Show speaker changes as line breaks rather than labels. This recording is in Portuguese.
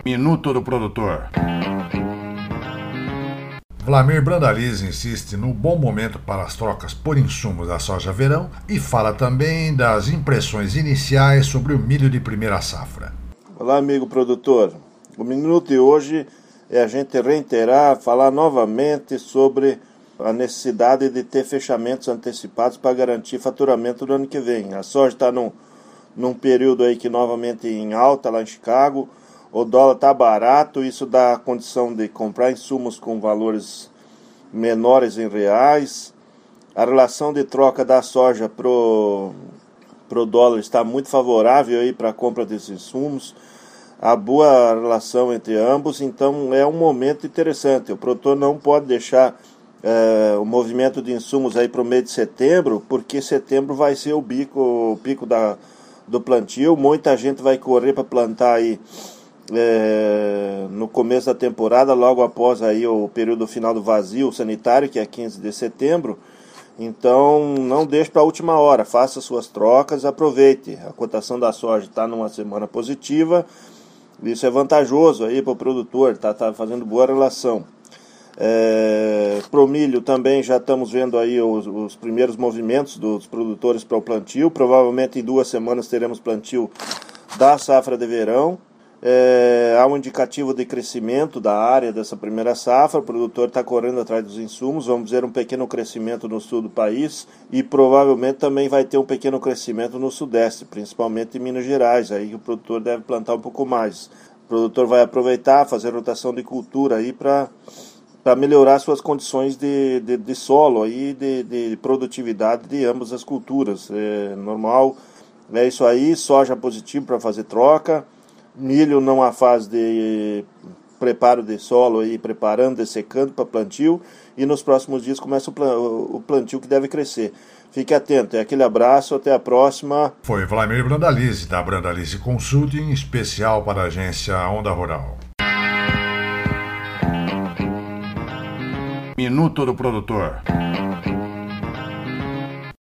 Minuto do produtor.
Wlamir Brandalize insiste no bom momento para as trocas por insumos da soja verão e fala também das impressões iniciais sobre o milho de primeira safra.
Olá, amigo produtor. O minuto de hoje é a gente reiterar, falar novamente sobre a necessidade de ter fechamentos antecipados para garantir faturamento do ano que vem. A soja está num período aí que novamente em alta lá em Chicago, o dólar está barato, isso dá a condição de comprar insumos com valores menores em reais. A relação de troca da soja pro dólar está muito favorável aí para a compra desses insumos. A boa relação entre ambos, então é um momento interessante. O produtor não pode deixar o movimento de insumos aí para o mês de setembro, porque setembro vai ser o pico do plantio. Muita gente vai correr para plantar aí no começo da temporada, logo após aí o período final do vazio sanitário, que é 15 de setembro. Então não deixe para a última hora, faça suas trocas, aproveite. A cotação da soja está numa semana positiva, isso é vantajoso aí para o produtor, tá fazendo boa relação. Pro milho também já estamos vendo aí os primeiros movimentos dos produtores para o plantio. Provavelmente em 2 semanas teremos plantio da safra de verão. Há um indicativo de crescimento da área dessa primeira safra. O produtor está correndo atrás dos insumos. Vamos ver um pequeno crescimento no sul do país e provavelmente também vai ter um pequeno crescimento no sudeste, principalmente em Minas Gerais. Aí o produtor deve plantar um pouco mais. O produtor vai aproveitar, fazer rotação de cultura aí para melhorar suas condições de solo aí, de produtividade de ambas as culturas. É normal, é isso aí. Soja positivo para fazer troca. Milho não há fase de preparo de solo, aí, preparando, dessecando para plantio. E nos próximos dias começa o plantio que deve crescer. Fique atento. Aquele abraço, até a próxima.
Foi Wlamir Brandalize, da Brandalize Consulting, especial para a agência Onda Rural.
Minuto do produtor.